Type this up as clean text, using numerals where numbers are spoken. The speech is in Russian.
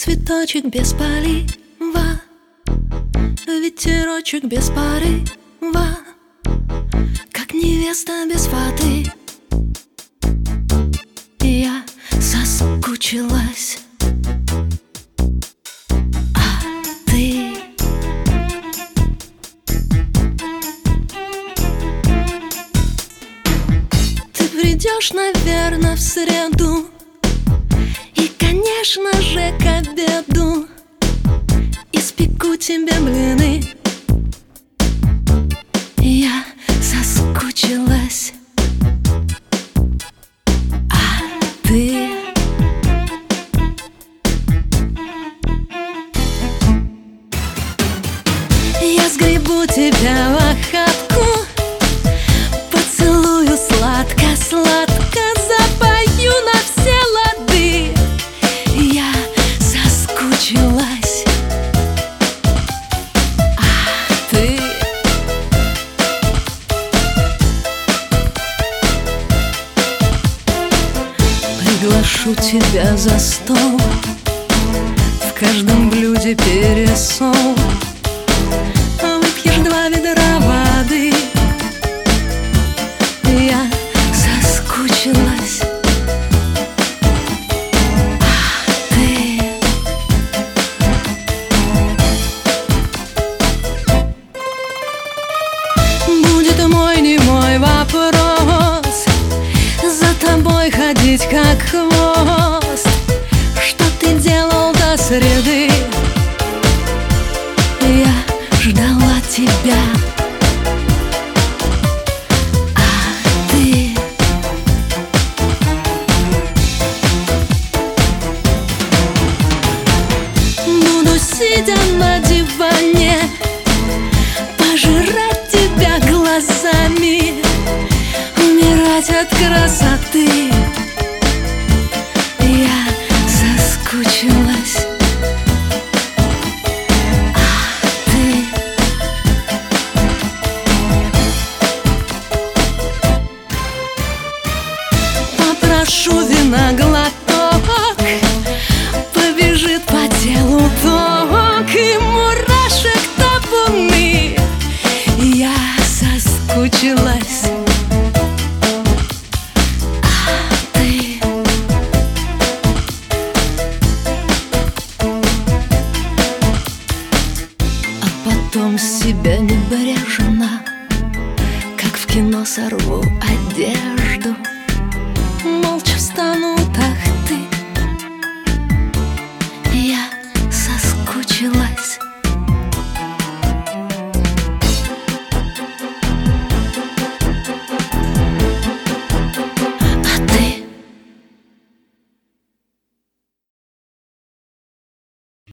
цветочек без полива, ветерочек без порыва, как невеста без фаты. Я соскучилась, а ты? Ты придешь, наверное, в среду, и, конечно же, к обеду испеку тебе блины. Я соскучилась, а ты? Я сгребу тебя в охапку, поцелую сладко-сладко, запою на все лады. Я соскучилась, а ты? Приглашу тебя за стол, в каждом блюде пересол. Выпьешь 2 ведра воды. Я соскучилась, а ты? Будет мой немой вопрос, за тобой ходить как хвост. Что ты делал до среды? Я ждала тебя, а ты? Буду, сидя на диване, пожирать тебя глазами, умирать от красоты. Я соскучилась, а ты? Попрошу вина глоток, побежит по телу ток, и мурашек табуны. Я соскучилась, а ты? А потом с себя небрежно, как в кино, сорву одежду, молча встану